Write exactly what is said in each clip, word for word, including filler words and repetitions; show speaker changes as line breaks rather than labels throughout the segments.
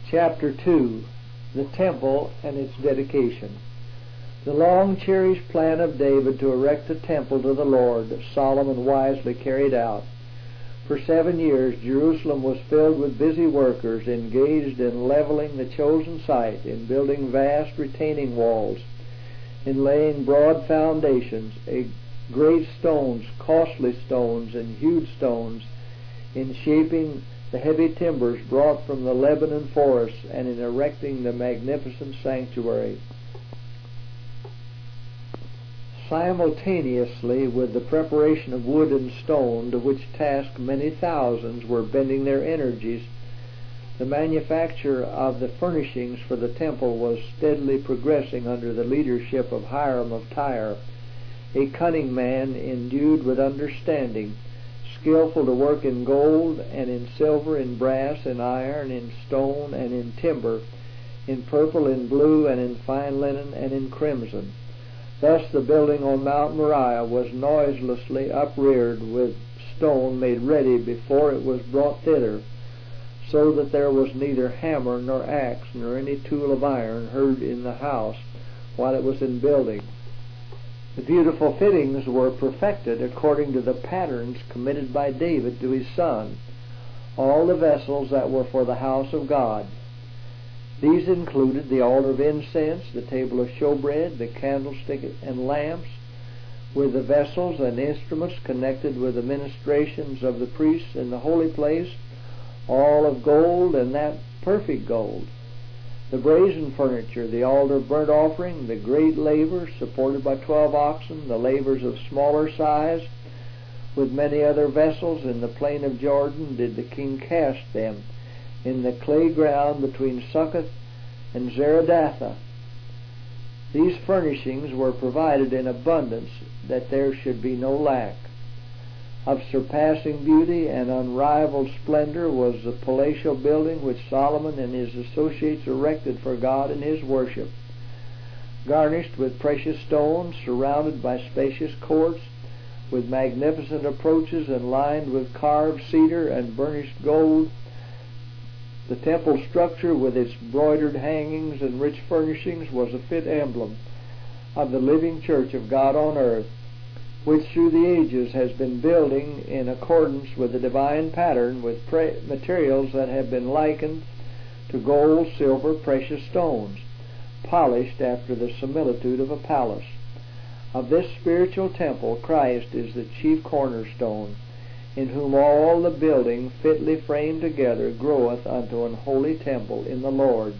Chapter two. The Temple and its Dedication. The long-cherished plan of David to erect a temple to the Lord, Solomon wisely carried out. For seven years, Jerusalem was filled with busy workers engaged in leveling the chosen site, in building vast retaining walls, in laying broad foundations, a great stones, costly stones, and huge stones, in shaping the heavy timbers brought from the Lebanon forests, and in erecting the magnificent sanctuary. Simultaneously with the preparation of wood and stone, to which task many thousands were bending their energies, the manufacture of the furnishings for the temple was steadily progressing under the leadership of Hiram of Tyre, a cunning man endued with understanding, skillful to work in gold and in silver, in brass, in iron, in stone, and in timber, in purple, in blue, and in fine linen, and in crimson. Thus the building on Mount Moriah was noiselessly upreared with stone made ready before it was brought thither, so that there was neither hammer nor axe nor any tool of iron heard in the house while it was in building. The beautiful fittings were perfected according to the patterns committed by David to his son, all the vessels that were for the house of God. These included the altar of incense, the table of showbread, the candlestick and lamps, with the vessels and instruments connected with the ministrations of the priests in the holy place, all of gold, and that perfect gold. The brazen furniture, the altar of burnt offering, the great lavers supported by twelve oxen, the lavers of smaller size, with many other vessels in the plain of Jordan did the king cast them, in the clay ground between Succoth and Zeradatha. These furnishings were provided in abundance, that there should be no lack. Of surpassing beauty and unrivaled splendor was the palatial building which Solomon and his associates erected for God and his worship, garnished with precious stones, surrounded by spacious courts, with magnificent approaches, and lined with carved cedar and burnished gold. The temple structure, with its broidered hangings and rich furnishings, was a fit emblem of the living church of God on earth, which through the ages has been building in accordance with the divine pattern, with pre- materials that have been likened to gold, silver, precious stones, polished after the similitude of a palace. Of this spiritual temple, Christ is the chief cornerstone, in whom all the building, fitly framed together, groweth unto an holy temple in the Lord.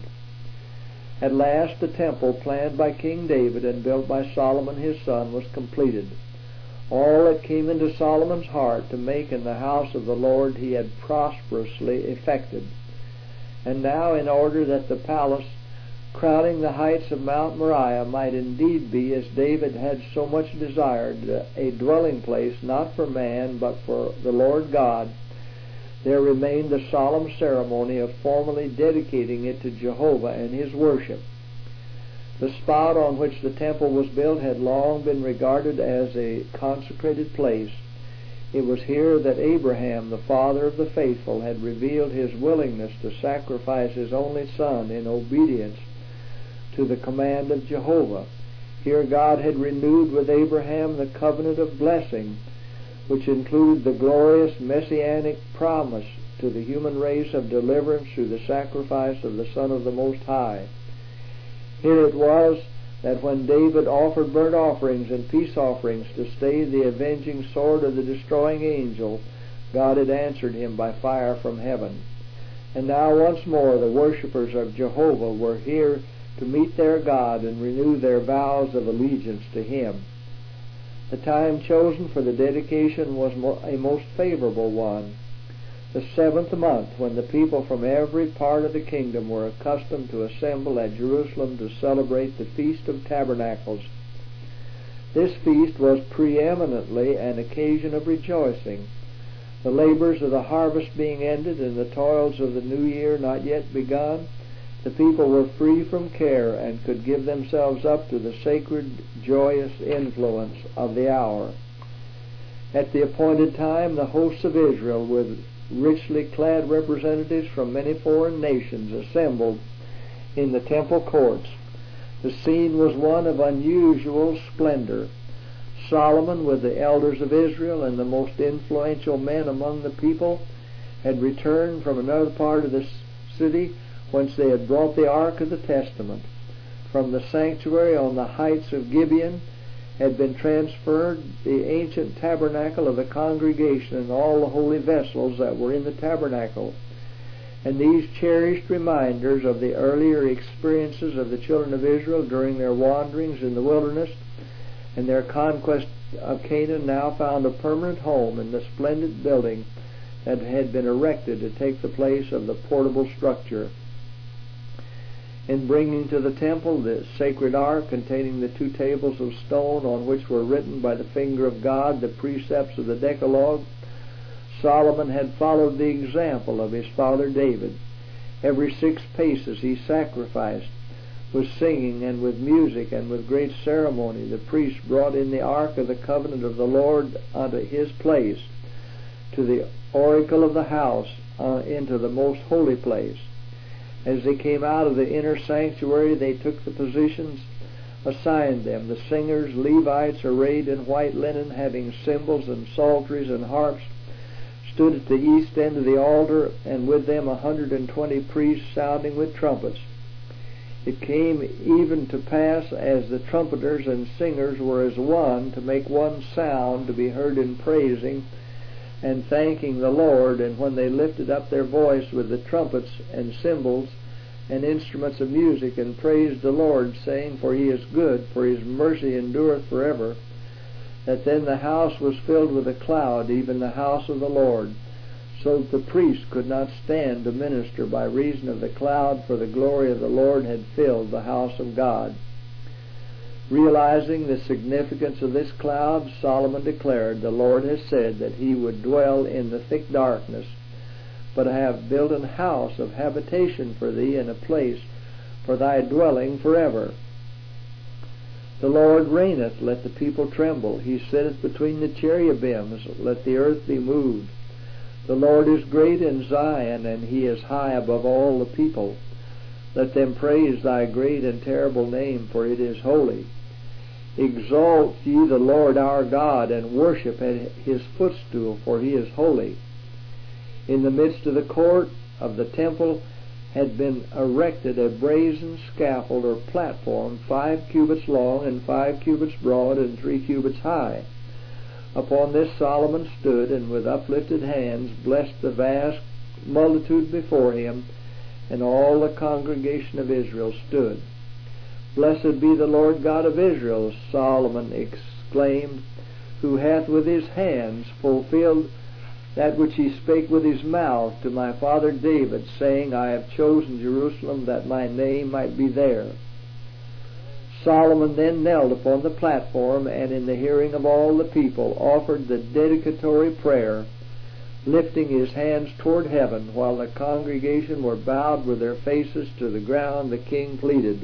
At last the temple, planned by King David and built by Solomon his son, was completed. All that came into Solomon's heart to make in the house of the Lord he had prosperously effected. And now, in order that the palace crowning the heights of Mount Moriah might indeed be, as David had so much desired, a dwelling place not for man but for the Lord God, there remained the solemn ceremony of formally dedicating it to Jehovah and his worship. The spot on which the temple was built had long been regarded as a consecrated place. It was here that Abraham, the father of the faithful, had revealed his willingness to sacrifice his only son in obedience to the command of Jehovah. Here God had renewed with Abraham the covenant of blessing, which included the glorious messianic promise to the human race of deliverance through the sacrifice of the Son of the Most High. Here it was that when David offered burnt offerings and peace offerings to stay the avenging sword of the destroying angel, God had answered him by fire from heaven. And now once more the worshippers of Jehovah were here to meet their God and renew their vows of allegiance to him. The time chosen for the dedication was a most favorable one, the seventh month, when the people from every part of the kingdom were accustomed to assemble at Jerusalem to celebrate the Feast of Tabernacles. This feast was preeminently an occasion of rejoicing. The labors of the harvest being ended and the toils of the new year not yet begun, the people were free from care and could give themselves up to the sacred, joyous influence of the hour. At the appointed time, the hosts of Israel, with richly clad representatives from many foreign nations assembled in the temple courts. The scene was one of unusual splendor. Solomon, with the elders of Israel and the most influential men among the people, had returned from another part of the city whence they had brought the Ark of the Testament. From the sanctuary on the heights of Gibeon had been transferred the ancient tabernacle of the congregation and all the holy vessels that were in the tabernacle. And these cherished reminders of the earlier experiences of the children of Israel during their wanderings in the wilderness and their conquest of Canaan now found a permanent home in the splendid building that had been erected to take the place of the portable structure. In bringing to the temple the sacred ark containing the two tables of stone on which were written by the finger of God the precepts of the Decalogue, Solomon had followed the example of his father David. Every six paces he sacrificed. With singing and with music and with great ceremony the priests brought in the ark of the covenant of the Lord unto his place, to the oracle of the house, uh, into the most holy place. As they came out of the inner sanctuary, they took the positions assigned them. The singers, Levites, arrayed in white linen, having cymbals and psalteries and harps, stood at the east end of the altar, and with them a hundred and twenty priests sounding with trumpets. It came even to pass, as the trumpeters and singers were as one, to make one sound to be heard in praising and thanking the Lord, and when they lifted up their voice with the trumpets and cymbals and instruments of music, and praised the Lord, saying, For he is good, for his mercy endureth forever, that then the house was filled with a cloud, even the house of the Lord, so that the priests could not stand to minister by reason of the cloud, for the glory of the Lord had filled the house of God. Realizing the significance of this cloud, Solomon declared, The Lord has said that he would dwell in the thick darkness, but I have built an house of habitation for thee, and a place for thy dwelling forever. The Lord reigneth, let the people tremble. He sitteth between the cherubims, let the earth be moved. The Lord is great in Zion, and he is high above all the people. Let them praise thy great and terrible name, for it is holy. Exalt ye the Lord our God, and worship at his footstool, for he is holy. In the midst of the court of the temple had been erected a brazen scaffold or platform, five cubits long and five cubits broad and three cubits high. Upon this Solomon stood, and with uplifted hands blessed the vast multitude before him, and all the congregation of Israel stood. Blessed be the Lord God of Israel, Solomon exclaimed, who hath with his hands fulfilled that which he spake with his mouth to my father David, saying, I have chosen Jerusalem that my name might be there. Solomon then knelt upon the platform, and in the hearing of all the people offered the dedicatory prayer, lifting his hands toward heaven. While the congregation were bowed with their faces to the ground, the king pleaded,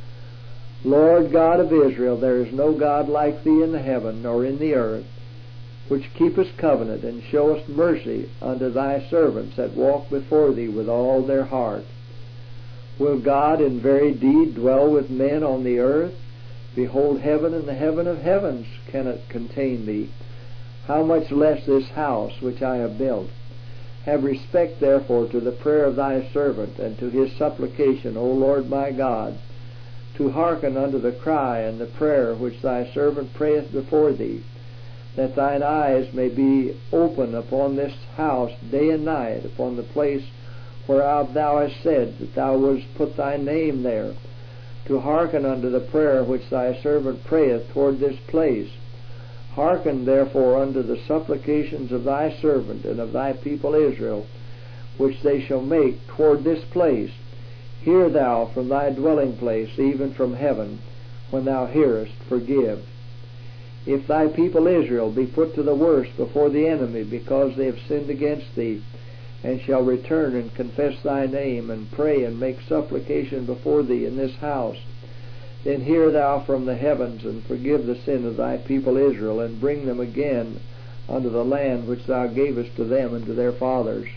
Lord God of Israel, there is no God like thee in the heaven nor in the earth, which keepest covenant and showest mercy unto thy servants that walk before thee with all their heart. Will God in very deed dwell with men on the earth? Behold, heaven and the heaven of heavens cannot contain thee. How much less this house which I have built? Have respect therefore to the prayer of thy servant, and to his supplication, O Lord my God, to hearken unto the cry and the prayer which thy servant prayeth before thee, that thine eyes may be open upon this house day and night, upon the place whereof thou hast said that thou wouldst put thy name there, to hearken unto the prayer which thy servant prayeth toward this place. Hearken therefore unto the supplications of thy servant and of thy people Israel, which they shall make toward this place. Hear thou from thy dwelling place, even from heaven, when thou hearest, forgive. If thy people Israel be put to the worst before the enemy, because they have sinned against thee, and shall return and confess thy name, and pray and make supplication before thee in this house, then hear thou from the heavens, and forgive the sin of thy people Israel, and bring them again unto the land which thou gavest to them and to their fathers.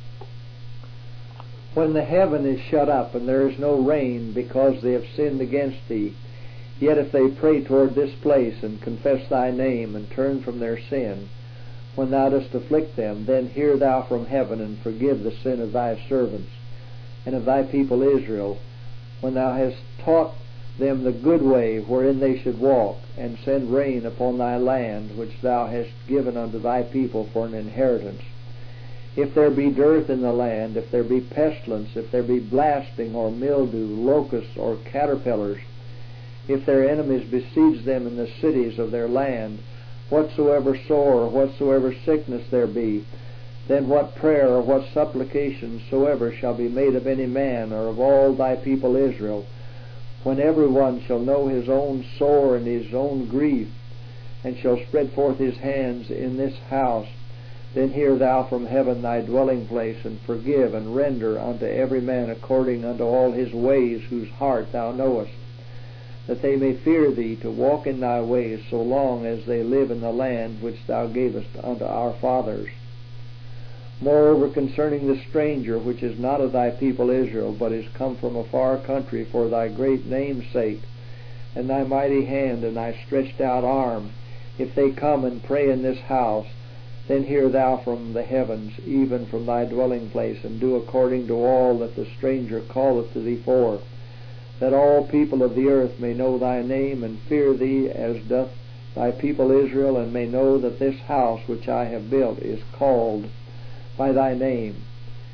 When the heaven is shut up, and there is no rain, because they have sinned against thee, yet if they pray toward this place, and confess thy name, and turn from their sin, when thou dost afflict them, then hear thou from heaven, and forgive the sin of thy servants, and of thy people Israel, when thou hast taught them the good way wherein they should walk, and send rain upon thy land, which thou hast given unto thy people for an inheritance. If there be dearth in the land, if there be pestilence, if there be blasting, or mildew, locusts, or caterpillars, if their enemies besiege them in the cities of their land, whatsoever sore, or whatsoever sickness there be, then what prayer or what supplication soever shall be made of any man, or of all thy people Israel, when every one shall know his own sore and his own grief, and shall spread forth his hands in this house, then hear thou from heaven thy dwelling place, and forgive and render unto every man according unto all his ways, whose heart thou knowest, that they may fear thee to walk in thy ways, so long as they live in the land which thou gavest unto our fathers. Moreover, concerning the stranger, which is not of thy people Israel, but is come from a far country for thy great name's sake, and thy mighty hand, and thy stretched out arm, if they come and pray in this house, then hear thou from the heavens, even from thy dwelling place, and do according to all that the stranger calleth to thee for, that all people of the earth may know thy name, and fear thee as doth thy people Israel, and may know that this house which I have built is called by thy name.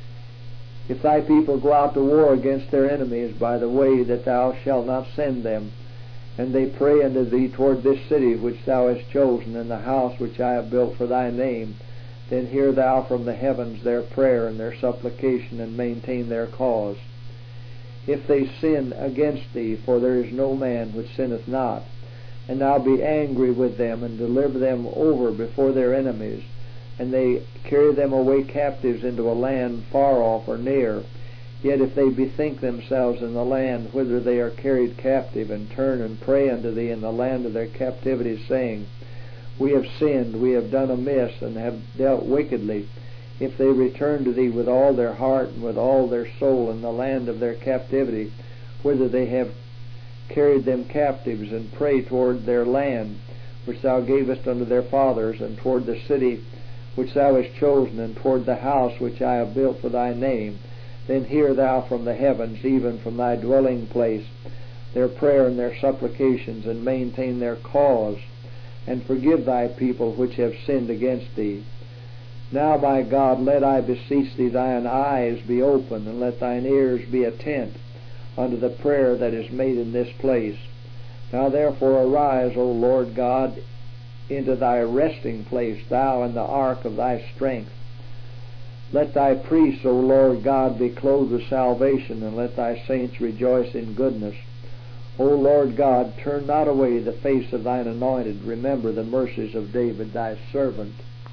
If thy people go out to war against their enemies by the way that thou shalt not send them, and they pray unto thee toward this city which thou hast chosen, and the house which I have built for thy name, then hear thou from the heavens their prayer and their supplication, and maintain their cause. If they sin against thee, for there is no man which sinneth not, and thou be angry with them, and deliver them over before their enemies, and they carry them away captives into a land far off or near, yet if they bethink themselves in the land whither they are carried captive, and turn and pray unto thee in the land of their captivity, saying, We have sinned, we have done amiss, and have dealt wickedly, if they return to thee with all their heart and with all their soul in the land of their captivity, whither they have carried them captives, and pray toward their land, which thou gavest unto their fathers, and toward the city which thou hast chosen, and toward the house which I have built for thy name, then hear thou from the heavens, even from thy dwelling place, their prayer and their supplications, and maintain their cause, and forgive thy people which have sinned against thee. Now, my God, let, I beseech thee, thine eyes be open, and let thine ears be attent unto the prayer that is made in this place. Now therefore arise, O Lord God, into thy resting place, thou and the ark of thy strength. Let thy priests, O Lord God, be clothed with salvation, and let thy saints rejoice in goodness. O Lord God, turn not away the face of thine anointed. Remember the mercies of David thy servant.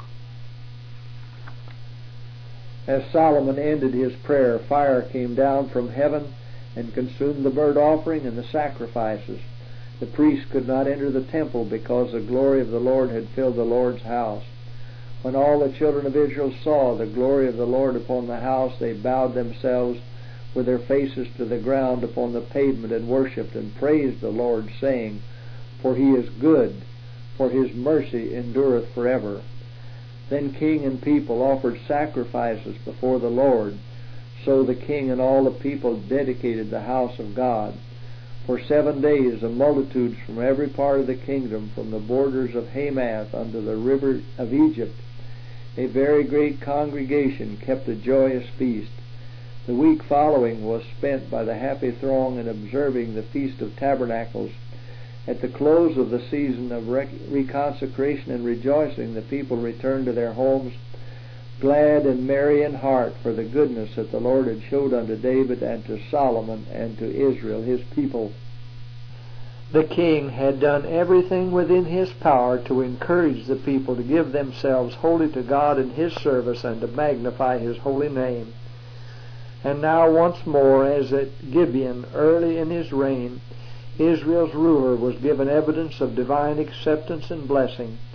As Solomon ended his prayer, fire came down from heaven and consumed the burnt offering and the sacrifices. The priests could not enter the temple because the glory of the Lord had filled the Lord's house. When all the children of Israel saw the glory of the Lord upon the house, they bowed themselves with their faces to the ground upon the pavement, and worshipped and praised the Lord, saying, For he is good, for his mercy endureth forever. Then king and people offered sacrifices before the Lord. So the king and all the people dedicated the house of God. For seven days the multitudes from every part of the kingdom, from the borders of Hamath unto the river of Egypt, a very great congregation, kept a joyous feast. The week following was spent by the happy throng in observing the Feast of Tabernacles. At the close of the season of reconsecration and rejoicing, the people returned to their homes, glad and merry in heart, for the goodness that the Lord had showed unto David and to Solomon and to Israel his people. The king had done everything within his power to encourage the people to give themselves wholly to God in his service and to magnify his holy name. And now once more, as at Gibeon early in his reign, Israel's ruler was given evidence of divine acceptance and blessing.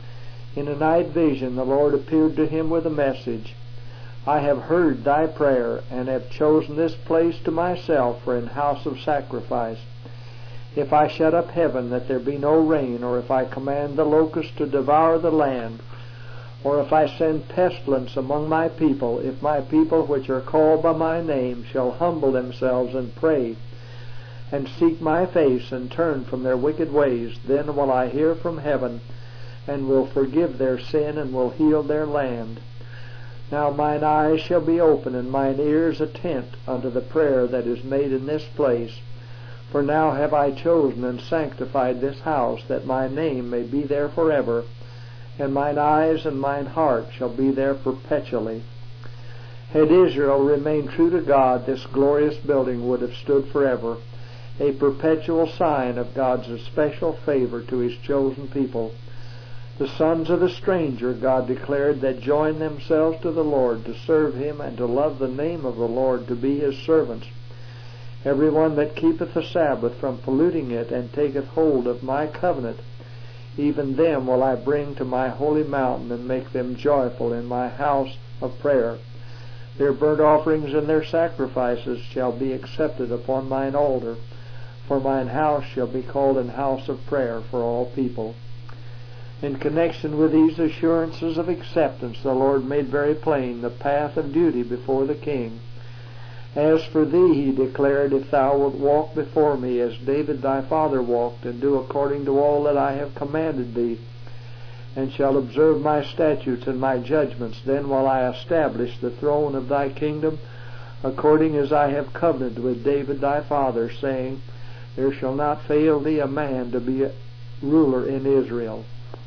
In a night vision the Lord appeared to him with a message. I have heard thy prayer, and have chosen this place to myself for an house of sacrifice. If I shut up heaven that there be no rain, or if I command the locusts to devour the land, or if I send pestilence among my people, if my people which are called by my name shall humble themselves and pray, and seek my face, and turn from their wicked ways, then will I hear from heaven, and will forgive their sin, and will heal their land. Now mine eyes shall be open, and mine ears attent unto the prayer that is made in this place. For now have I chosen and sanctified this house, that my name may be there forever, and mine eyes and mine heart shall be there perpetually. Had Israel remained true to God, this glorious building would have stood forever, a perpetual sign of God's especial favor to His chosen people. The sons of the stranger, God declared, that join themselves to the Lord to serve Him and to love the name of the Lord, to be His servants. Every one that keepeth the Sabbath from polluting it, and taketh hold of my covenant, even them will I bring to my holy mountain, and make them joyful in my house of prayer. Their burnt offerings and their sacrifices shall be accepted upon mine altar, for mine house shall be called an house of prayer for all people. In connection with these assurances of acceptance, the Lord made very plain the path of duty before the king. As for thee, He declared, if thou wilt walk before me as David thy father walked, and do according to all that I have commanded thee, and shall observe my statutes and my judgments, then will I establish the throne of thy kingdom, according as I have covenanted with David thy father, saying, there shall not fail thee a man to be a ruler in Israel.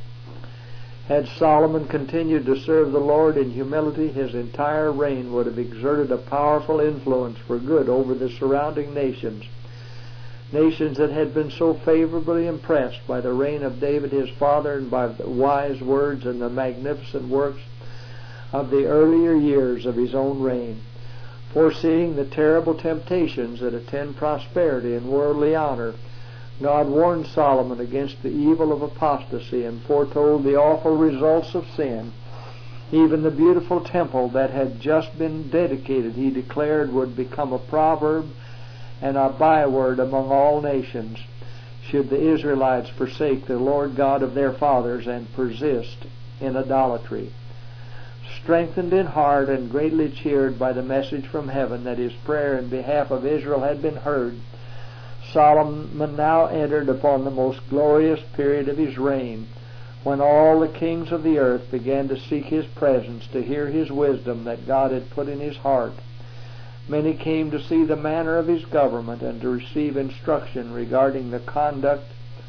Had Solomon continued to serve the Lord in humility, his entire reign would have exerted a powerful influence for good over the surrounding nations. Nations that had been so favorably impressed by the reign of David his father, and by the wise words and the magnificent works of the earlier years of his own reign. Foreseeing the terrible temptations that attend prosperity and worldly honor, God warned Solomon against the evil of apostasy, and foretold the awful results of sin. Even the beautiful temple that had just been dedicated, He declared, would become a proverb and a byword among all nations, should the Israelites forsake the Lord God of their fathers and persist in idolatry. Strengthened in heart and greatly cheered by the message from heaven that his prayer in behalf of Israel had been heard, Solomon now entered upon the most glorious period of his reign, when all the kings of the earth began to seek his presence, to hear his wisdom that God had put in his heart. Many came to see the manner of his government, and to receive instruction regarding the conduct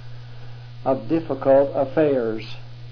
of difficult affairs.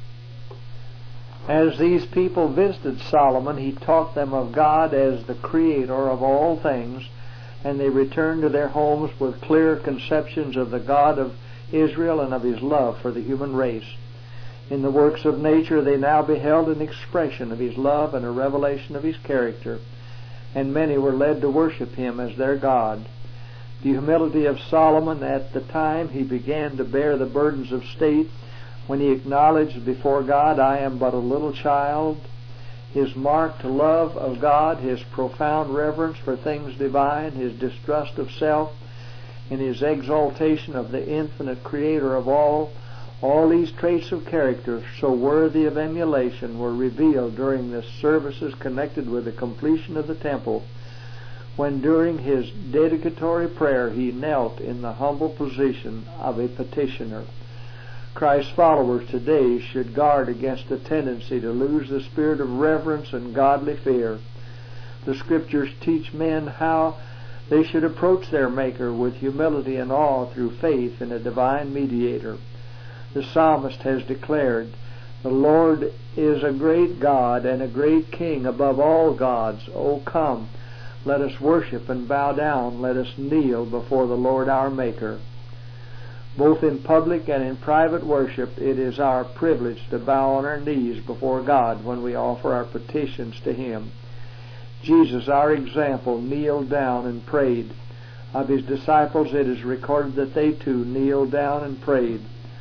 As these people visited Solomon, he taught them of God as the Creator of all things, and they returned to their homes with clear conceptions of the God of Israel and of His love for the human race. In the works of nature they now beheld an expression of His love and a revelation of His character, and many were led to worship Him as their God. The humility of Solomon at the time he began to bear the burdens of state, when he acknowledged before God, I am but a little child, his marked love of God, his profound reverence for things divine, his distrust of self, and his exaltation of the infinite Creator of all, all these traits of character so worthy of emulation were revealed during the services connected with the completion of the temple, when during his dedicatory prayer he knelt in the humble position of a petitioner. Christ's followers today should guard against a tendency to lose the spirit of reverence and godly fear. The Scriptures teach men how they should approach their Maker with humility and awe through faith in a divine mediator. The psalmist has declared, the Lord is a great God and a great King above all gods. O come, let us worship and bow down. Let us kneel before the Lord our Maker. Both in public and in private worship, it is our privilege to bow on our knees before God when we offer our petitions to Him. Jesus, our example, kneeled down and prayed. Of His disciples it is recorded that they too kneeled down and prayed.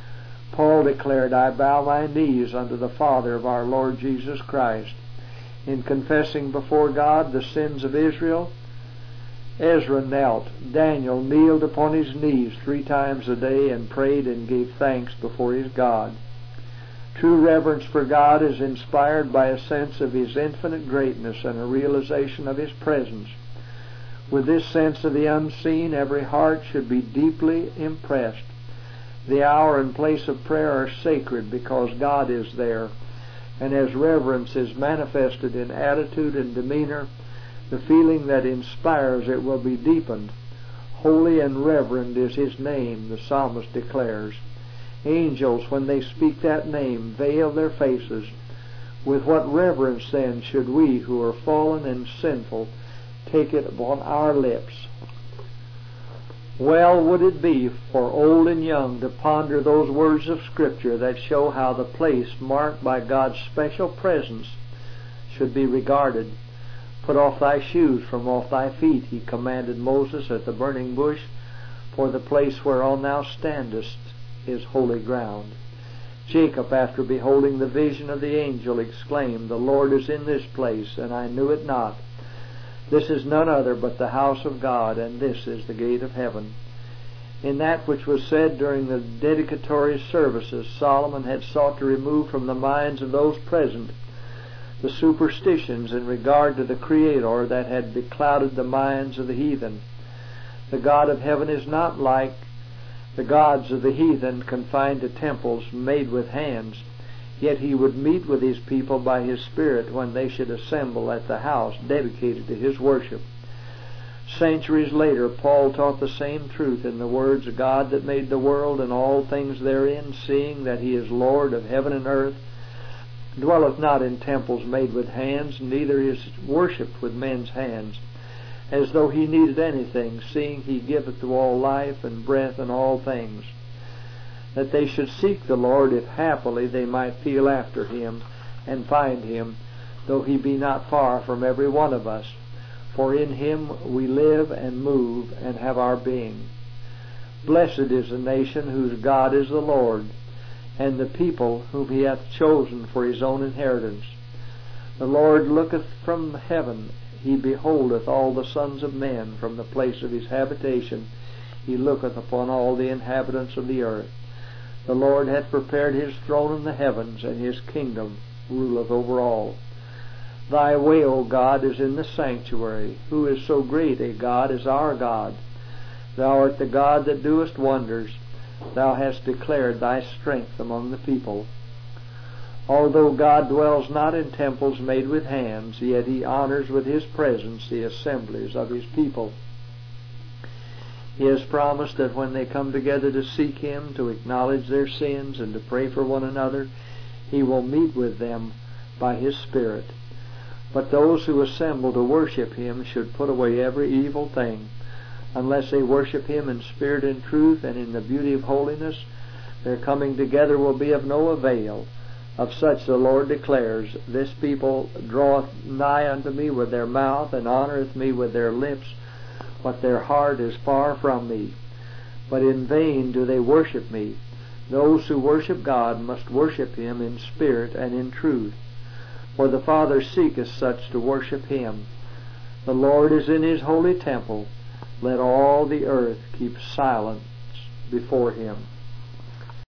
Paul declared, I bow my knees unto the Father of our Lord Jesus Christ. In confessing before God the sins of Israel, Ezra knelt. Daniel kneeled upon his knees three times a day and prayed and gave thanks before his God. True reverence for God is inspired by a sense of His infinite greatness and a realization of His presence. With this sense of the unseen, every heart should be deeply impressed. The hour and place of prayer are sacred because God is there, and as reverence is manifested in attitude and demeanor, the feeling that inspires it will be deepened. Holy and reverend is His name, the psalmist declares. Angels, when they speak that name, veil their faces. With what reverence then should we, who are fallen and sinful, take it upon our lips? Well would it be for old and young to ponder those words of Scripture that show how the place marked by God's special presence should be regarded. Put off thy shoes from off thy feet, He commanded Moses at the burning bush, for the place whereon thou standest is holy ground. Jacob, after beholding the vision of the angel, exclaimed, The Lord is in this place, and I knew it not. This is none other but the house of God, and this is the gate of heaven. In that which was said during the dedicatory services, Solomon had sought to remove from the minds of those present the superstitions in regard to the Creator that had beclouded the minds of the heathen. The God of heaven is not like the gods of the heathen, confined to temples made with hands. Yet He would meet with His people by His Spirit when they should assemble at the house dedicated to His worship. Centuries later, Paul taught the same truth in the words, God that made the world and all things therein, seeing that He is Lord of heaven and earth, dwelleth not in temples made with hands, neither is worshipped with men's hands, as though He needed anything, seeing He giveth to all life and breath and all things. That they should seek the Lord, if happily they might feel after Him and find Him, though He be not far from every one of us. For in Him we live and move and have our being. Blessed is the nation whose God is the Lord, and the people whom He hath chosen for His own inheritance. The Lord looketh from heaven, He beholdeth all the sons of men from the place of His habitation. He looketh upon all the inhabitants of the earth. The Lord hath prepared His throne in the heavens, and His kingdom ruleth over all. Thy way, O God, is in the sanctuary. Who is so great a God as our God? Thou art the God that doest wonders. Thou hast declared Thy strength among the people. Although God dwells not in temples made with hands, yet He honors with His presence the assemblies of His people. He has promised that when they come together to seek Him, to acknowledge their sins, and to pray for one another, He will meet with them by His Spirit. But those who assemble to worship Him should put away every evil thing. Unless they worship Him in spirit and truth and in the beauty of holiness, their coming together will be of no avail. Of such the Lord declares, This people draweth nigh unto me with their mouth, and honoureth me with their lips, but their heart is far from me. But in vain do they worship me. Those who worship God must worship Him in spirit and in truth. For the Father seeketh such to worship Him. The Lord is in His holy temple. Let all the earth keep silence before Him.